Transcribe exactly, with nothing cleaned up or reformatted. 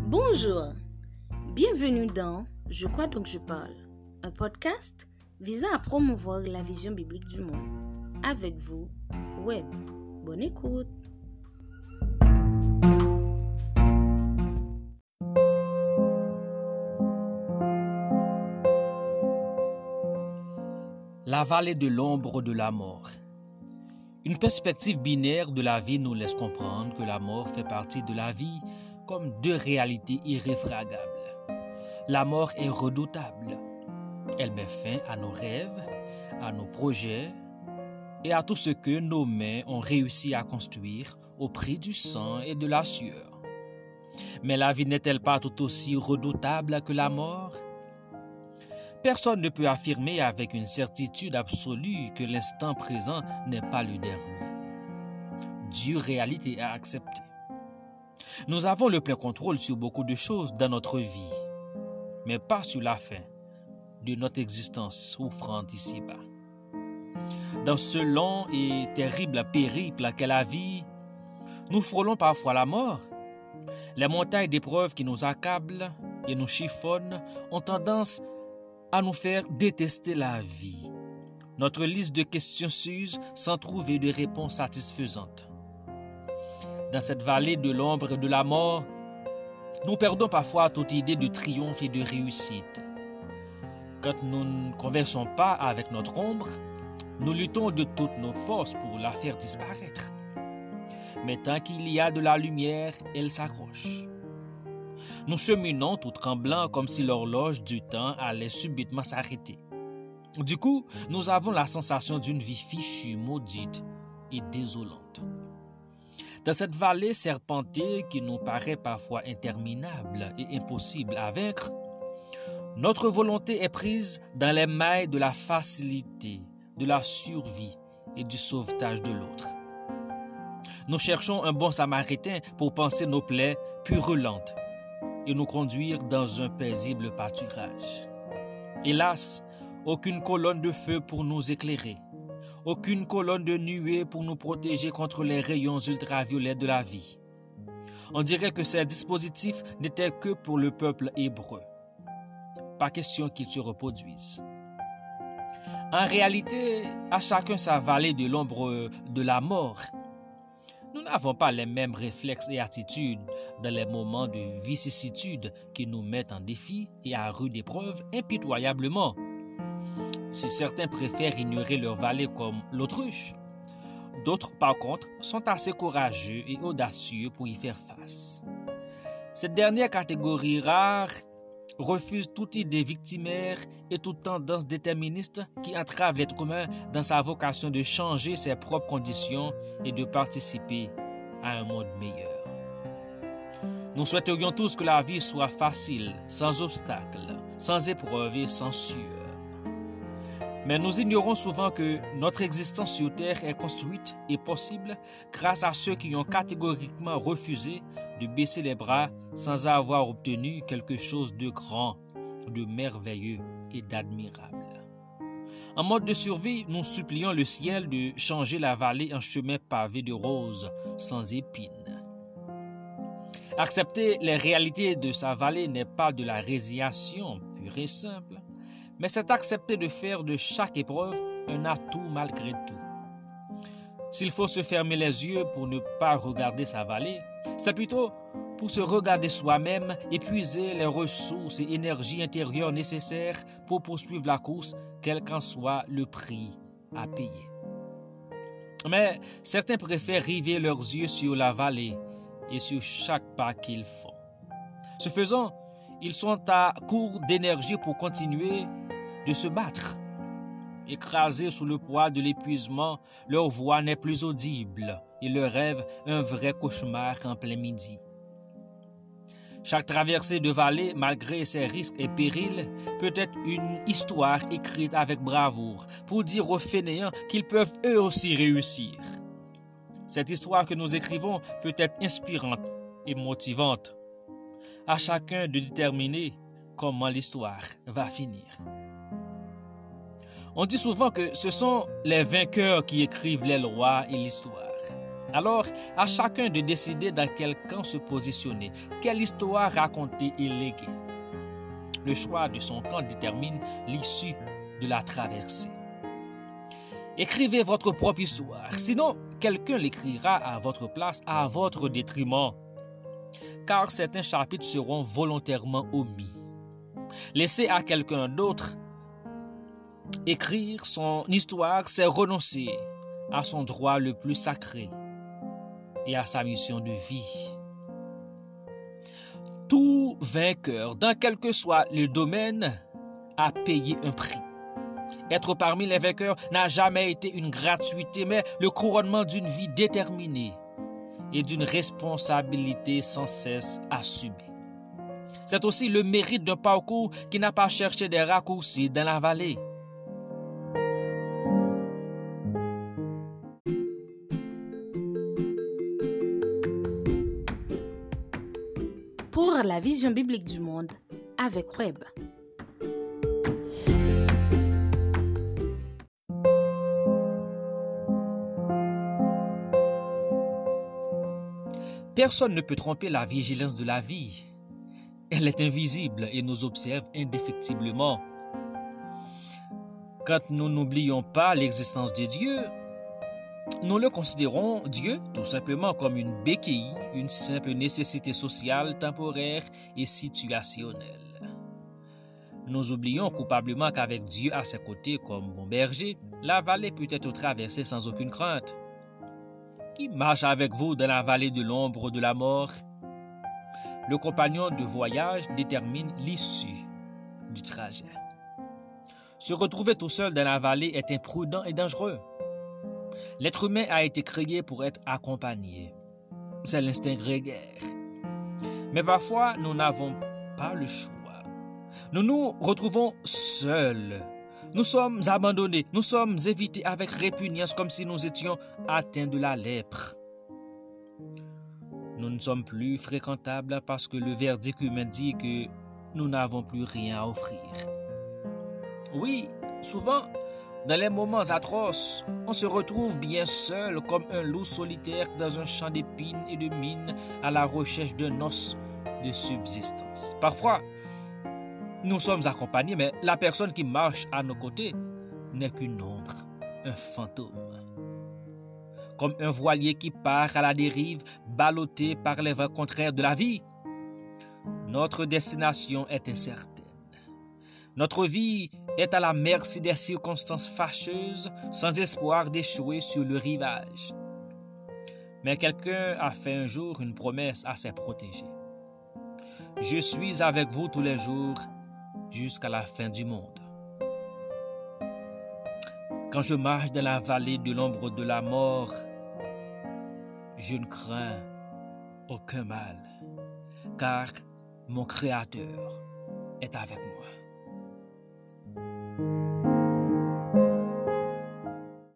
Bonjour, bienvenue dans Je crois donc je parle, un podcast visant à promouvoir la vision biblique du monde. Avec vous, Web. Bonne écoute. La vallée de l'ombre de la mort. Une perspective binaire de la vie nous laisse comprendre que la mort fait partie de la vie comme deux réalités irréfragables. La mort est redoutable. Elle met fin à nos rêves, à nos projets et à tout ce que nos mains ont réussi à construire au prix du sang et de la sueur. Mais la vie n'est-elle pas tout aussi redoutable que la mort? Personne ne peut affirmer avec une certitude absolue que l'instant présent n'est pas le dernier. Dure réalité à accepter. Nous avons le plein contrôle sur beaucoup de choses dans notre vie, mais pas sur la fin de notre existence souffrante ici-bas. Dans ce long et terrible périple qu'est la vie, nous frôlons parfois la mort. Les montagnes d'épreuves qui nous accablent et nous chiffonnent ont tendance à nous faire détester la vie. Notre liste de questions s'use sans trouver de réponse satisfaisante. Dans cette vallée de l'ombre et de la mort, nous perdons parfois toute idée de triomphe et de réussite. Quand nous ne conversons pas avec notre ombre, nous luttons de toutes nos forces pour la faire disparaître. Mais tant qu'il y a de la lumière, elle s'accroche. Nous cheminons tout tremblants comme si l'horloge du temps allait subitement s'arrêter. Du coup, nous avons la sensation d'une vie fichue, maudite et désolante. Dans cette vallée serpentée qui nous paraît parfois interminable et impossible à vaincre, notre volonté est prise dans les mailles de la facilité, de la survie et du sauvetage de l'autre. Nous cherchons un bon samaritain pour panser nos plaies purulentes et nous conduire dans un paisible pâturage. Hélas, aucune colonne de feu pour nous éclairer, aucune colonne de nuée pour nous protéger contre les rayons ultraviolets de la vie. On dirait que ces dispositifs n'étaient que pour le peuple hébreu. Pas question qu'ils se reproduisent. En réalité, à chacun sa vallée de l'ombre de la mort. Nous n'avons pas les mêmes réflexes et attitudes dans les moments de vicissitude qui nous mettent en défi et à rude épreuve impitoyablement. Si certains préfèrent ignorer leur vallée comme l'autruche, d'autres, par contre, sont assez courageux et audacieux pour y faire face. Cette dernière catégorie rare refuse toute idée victimaire et toute tendance déterministe qui entrave l'être humain dans sa vocation de changer ses propres conditions et de participer à un monde meilleur. Nous souhaiterions tous que la vie soit facile, sans obstacles, sans épreuves et sans sueur. Mais nous ignorons souvent que notre existence sur Terre est construite et possible grâce à ceux qui ont catégoriquement refusé de baisser les bras sans avoir obtenu quelque chose de grand, de merveilleux et d'admirable. En mode de survie, nous supplions le ciel de changer la vallée en chemin pavé de roses sans épines. Accepter les réalités de sa vallée n'est pas de la résignation pure et simple, mais c'est accepter de faire de chaque épreuve un atout malgré tout. S'il faut se fermer les yeux pour ne pas regarder sa vallée, c'est plutôt pour se regarder soi-même et puiser les ressources et énergies intérieures nécessaires pour poursuivre la course, quel qu'en soit le prix à payer. Mais certains préfèrent river leurs yeux sur la vallée et sur chaque pas qu'ils font. Ce faisant, ils sont à court d'énergie pour continuer de se battre. Écrasés sous le poids de l'épuisement, leur voix n'est plus audible et leur rêve un vrai cauchemar en plein midi. Chaque traversée de vallée, malgré ses risques et périls, peut être une histoire écrite avec bravoure pour dire aux fainéants qu'ils peuvent eux aussi réussir. Cette histoire que nous écrivons peut être inspirante et motivante. À chacun de déterminer comment l'histoire va finir. On dit souvent que ce sont les vainqueurs qui écrivent les lois et l'histoire. Alors, à chacun de décider dans quel camp se positionner, quelle histoire raconter et léguer. Le choix de son camp détermine l'issue de la traversée. Écrivez votre propre histoire, sinon quelqu'un l'écrira à votre place, à votre détriment, car certains chapitres seront volontairement omis. Laisser à quelqu'un d'autre écrire son histoire, c'est renoncer à son droit le plus sacré et à sa mission de vie. Tout vainqueur, dans quel que soit le domaine, a payé un prix. Être parmi les vainqueurs n'a jamais été une gratuité, mais le couronnement d'une vie déterminée et d'une responsabilité sans cesse assumée. C'est aussi le mérite d'un parcours qui n'a pas cherché des raccourcis dans la vallée. Pour la vision biblique du monde avec Web. Personne ne peut tromper la vigilance de la vie. Elle est invisible et nous observe indéfectiblement. Quand nous n'oublions pas l'existence de Dieu, nous le considérons, Dieu, tout simplement comme une béquille, une simple nécessité sociale, temporaire et situationnelle. Nous oublions coupablement qu'avec Dieu à ses côtés comme bon berger, la vallée peut être traversée sans aucune crainte. Qui marche avec vous dans la vallée de l'ombre de la mort? Le compagnon de voyage détermine l'issue du trajet. Se retrouver tout seul dans la vallée est imprudent et dangereux. L'être humain a été créé pour être accompagné. C'est l'instinct grégaire. Mais parfois, nous n'avons pas le choix. Nous nous retrouvons seuls. Nous sommes abandonnés, nous sommes évités avec répugnance comme si nous étions atteints de la lèpre. Nous ne sommes plus fréquentables parce que le verdict humain dit que nous n'avons plus rien à offrir. Oui, souvent, dans les moments atroces, on se retrouve bien seul comme un loup solitaire dans un champ d'épines et de mines à la recherche d'un os de subsistance. Parfois, nous sommes accompagnés, mais la personne qui marche à nos côtés n'est qu'une ombre, un fantôme. Comme un voilier qui part à la dérive, ballotté par les vents contraires de la vie. Notre destination est incertaine. Notre vie est à la merci des circonstances fâcheuses, sans espoir d'échouer sur le rivage. Mais quelqu'un a fait un jour une promesse à ses protégés. Je suis avec vous tous les jours jusqu'à la fin du monde. Quand je marche dans la vallée de l'ombre de la mort, je ne crains aucun mal, car mon Créateur est avec moi.